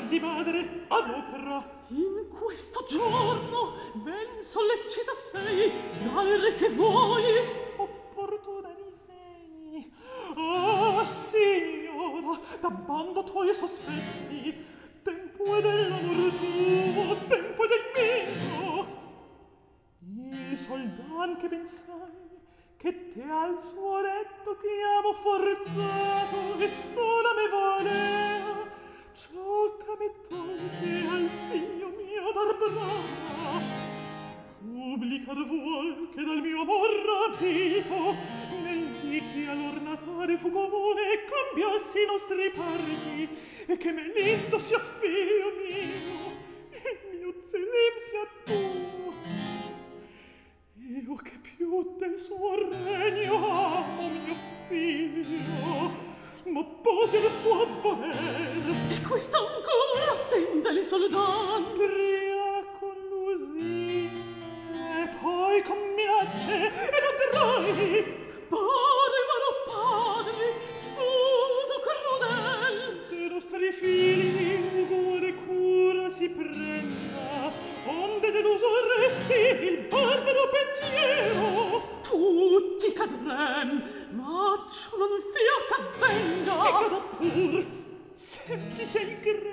di madre adopera. In questo giorno ben sollecita sei dal re che vuoi. Opportuna di segni. Ah, signora, d'abbando tuoi sospetti, tempo è dell'amor tuo, tempo è del mio. Il soldan che ben sai che te al suo letto chiamo forzato e sola me volea, ciò che me tolse al figlio mio dar brava. Publicar vuol che dal mio amor rapito nel dì che allor Natale fu comune cambiassi i nostri parti e che me lindo sia figlio mio e mio zelem sia tuo. Io che più del suo regno amo mio figlio, ma posi il suo voler. E questo ancora attende il soldan. Pria con lusine, poi con minacce, e non terrai. Parevano padri, sposo crudel. De nostri figli ugore cura si prenda, onde deluso resti il barbaro pensiero. Tutti cadrem, ma ciò non fia che avvenga. Si cada pur, semplice il